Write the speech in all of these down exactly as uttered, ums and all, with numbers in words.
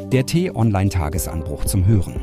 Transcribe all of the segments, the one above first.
Der T-Online-Tagesanbruch zum Hören.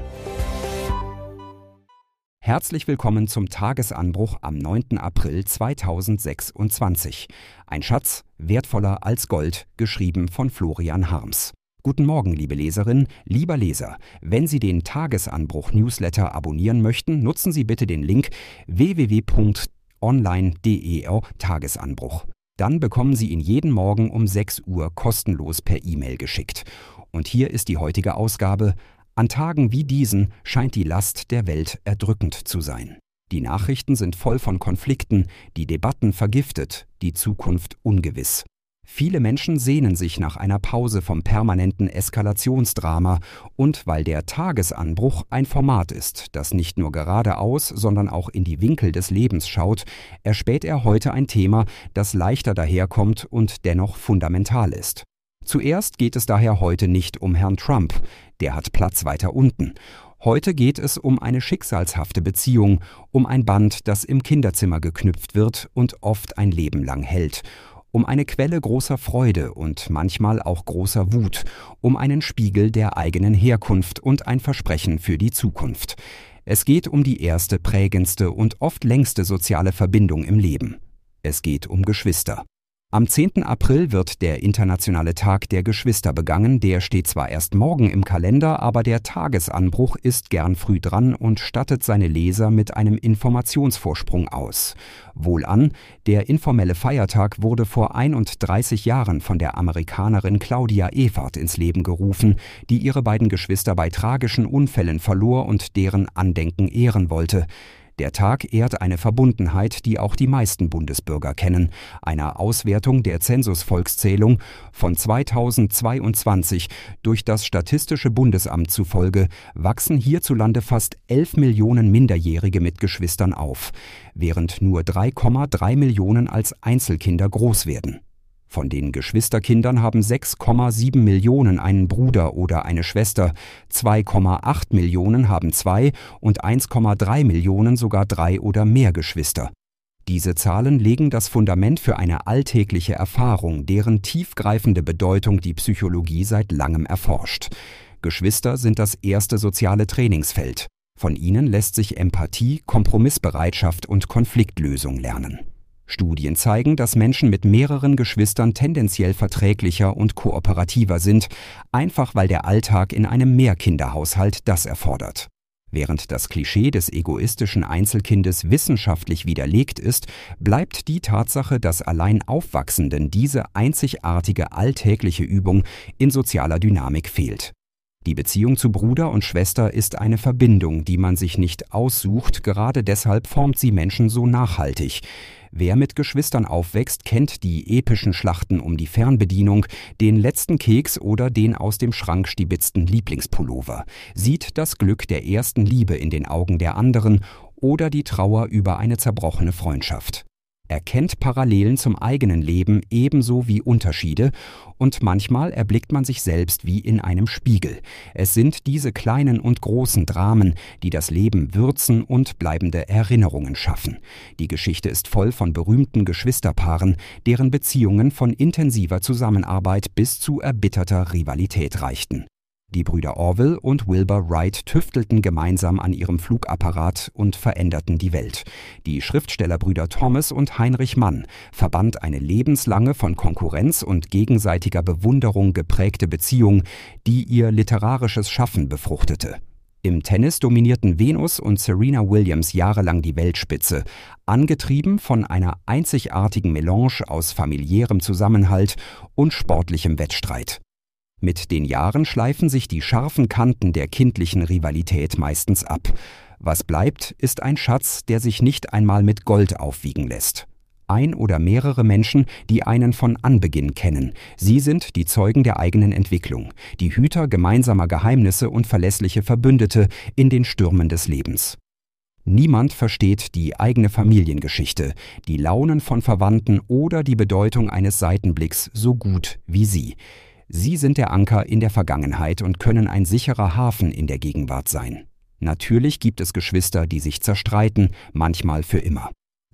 Herzlich willkommen zum Tagesanbruch am neunten April zweitausendsechsundzwanzig. Ein Schatz, wertvoller als Gold, geschrieben von Florian Harms. Guten Morgen, liebe Leserin, lieber Leser. Wenn Sie den Tagesanbruch-Newsletter abonnieren möchten, nutzen Sie bitte den Link w w w punkt online punkt de Tagesanbruch. Dann bekommen Sie ihn jeden Morgen um sechs Uhr kostenlos per E-Mail geschickt. Und hier ist die heutige Ausgabe. An Tagen wie diesen scheint die Last der Welt erdrückend zu sein. Die Nachrichten sind voll von Konflikten, die Debatten vergiftet, die Zukunft ungewiss. Viele Menschen sehnen sich nach einer Pause vom permanenten Eskalationsdrama und weil der Tagesanbruch ein Format ist, das nicht nur geradeaus, sondern auch in die Winkel des Lebens schaut, erspäht er heute ein Thema, das leichter daherkommt und dennoch fundamental ist. Zuerst geht es daher heute nicht um Herrn Trump, der hat Platz weiter unten. Heute geht es um eine schicksalshafte Beziehung, um ein Band, das im Kinderzimmer geknüpft wird und oft ein Leben lang hält. Um eine Quelle großer Freude und manchmal auch großer Wut, um einen Spiegel der eigenen Herkunft und ein Versprechen für die Zukunft. Es geht um die erste, prägendste und oft längste soziale Verbindung im Leben. Es geht um Geschwister. Am zehnten April wird der internationale Tag der Geschwister begangen, der steht zwar erst morgen im Kalender, aber der Tagesanbruch ist gern früh dran und stattet seine Leser mit einem Informationsvorsprung aus. Wohlan, der informelle Feiertag wurde vor einunddreißig Jahren von der Amerikanerin Claudia Evert ins Leben gerufen, die ihre beiden Geschwister bei tragischen Unfällen verlor und deren Andenken ehren wollte. Der Tag ehrt eine Verbundenheit, die auch die meisten Bundesbürger kennen. Einer Auswertung der Zensusvolkszählung von zweitausendzweiundzwanzig durch das Statistische Bundesamt zufolge wachsen hierzulande fast elf Millionen Minderjährige mit Geschwistern auf, während nur drei Komma drei Millionen als Einzelkinder groß werden. Von den Geschwisterkindern haben sechs Komma sieben Millionen einen Bruder oder eine Schwester, zwei Komma acht Millionen haben zwei und eins Komma drei Millionen sogar drei oder mehr Geschwister. Diese Zahlen legen das Fundament für eine alltägliche Erfahrung, deren tiefgreifende Bedeutung die Psychologie seit langem erforscht. Geschwister sind das erste soziale Trainingsfeld. Von ihnen lässt sich Empathie, Kompromissbereitschaft und Konfliktlösung lernen. Studien zeigen, dass Menschen mit mehreren Geschwistern tendenziell verträglicher und kooperativer sind, einfach weil der Alltag in einem Mehrkinderhaushalt das erfordert. Während das Klischee des egoistischen Einzelkindes wissenschaftlich widerlegt ist, bleibt die Tatsache, dass allein Aufwachsenden diese einzigartige alltägliche Übung in sozialer Dynamik fehlt. Die Beziehung zu Bruder und Schwester ist eine Verbindung, die man sich nicht aussucht, gerade deshalb formt sie Menschen so nachhaltig. Wer mit Geschwistern aufwächst, kennt die epischen Schlachten um die Fernbedienung, den letzten Keks oder den aus dem Schrank stibitzten Lieblingspullover, sieht das Glück der ersten Liebe in den Augen der anderen oder die Trauer über eine zerbrochene Freundschaft. Er kennt Parallelen zum eigenen Leben ebenso wie Unterschiede und manchmal erblickt man sich selbst wie in einem Spiegel. Es sind diese kleinen und großen Dramen, die das Leben würzen und bleibende Erinnerungen schaffen. Die Geschichte ist voll von berühmten Geschwisterpaaren, deren Beziehungen von intensiver Zusammenarbeit bis zu erbitterter Rivalität reichten. Die Brüder Orville und Wilbur Wright tüftelten gemeinsam an ihrem Flugapparat und veränderten die Welt. Die Schriftstellerbrüder Thomas und Heinrich Mann verband eine lebenslange von Konkurrenz und gegenseitiger Bewunderung geprägte Beziehung, die ihr literarisches Schaffen befruchtete. Im Tennis dominierten Venus und Serena Williams jahrelang die Weltspitze, angetrieben von einer einzigartigen Melange aus familiärem Zusammenhalt und sportlichem Wettstreit. Mit den Jahren schleifen sich die scharfen Kanten der kindlichen Rivalität meistens ab. Was bleibt, ist ein Schatz, der sich nicht einmal mit Gold aufwiegen lässt. Ein oder mehrere Menschen, die einen von Anbeginn kennen. Sie sind die Zeugen der eigenen Entwicklung, die Hüter gemeinsamer Geheimnisse und verlässliche Verbündete in den Stürmen des Lebens. Niemand versteht die eigene Familiengeschichte, die Launen von Verwandten oder die Bedeutung eines Seitenblicks so gut wie sie. Sie sind der Anker in der Vergangenheit und können ein sicherer Hafen in der Gegenwart sein. Natürlich gibt es Geschwister, die sich zerstreiten, manchmal für immer.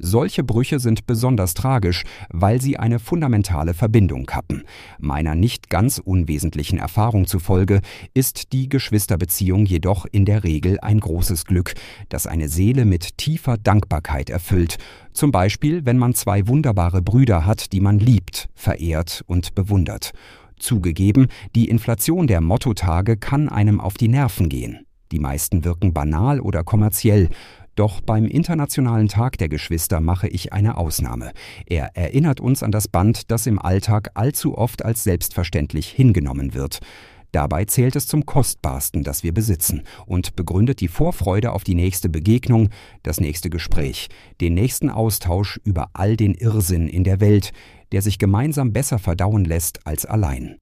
Solche Brüche sind besonders tragisch, weil sie eine fundamentale Verbindung kappen. Meiner nicht ganz unwesentlichen Erfahrung zufolge ist die Geschwisterbeziehung jedoch in der Regel ein großes Glück, das eine Seele mit tiefer Dankbarkeit erfüllt. Zum Beispiel, wenn man zwei wunderbare Brüder hat, die man liebt, verehrt und bewundert. Zugegeben, die Inflation der Mottotage kann einem auf die Nerven gehen. Die meisten wirken banal oder kommerziell. Doch beim Internationalen Tag der Geschwister mache ich eine Ausnahme. Er erinnert uns an das Band, das im Alltag allzu oft als selbstverständlich hingenommen wird. Dabei zählt es zum Kostbarsten, das wir besitzen, und begründet die Vorfreude auf die nächste Begegnung, das nächste Gespräch, den nächsten Austausch über all den Irrsinn in der Welt, der sich gemeinsam besser verdauen lässt als allein.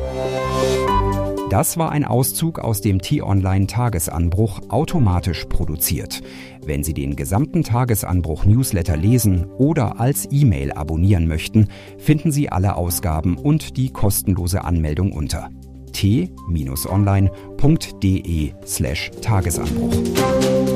Das war ein Auszug aus dem T-Online Tagesanbruch, automatisch produziert. Wenn Sie den gesamten Tagesanbruch-Newsletter lesen oder als E-Mail abonnieren möchten, finden Sie alle Ausgaben und die kostenlose Anmeldung unter t-online punkt de slash Tagesanbruch.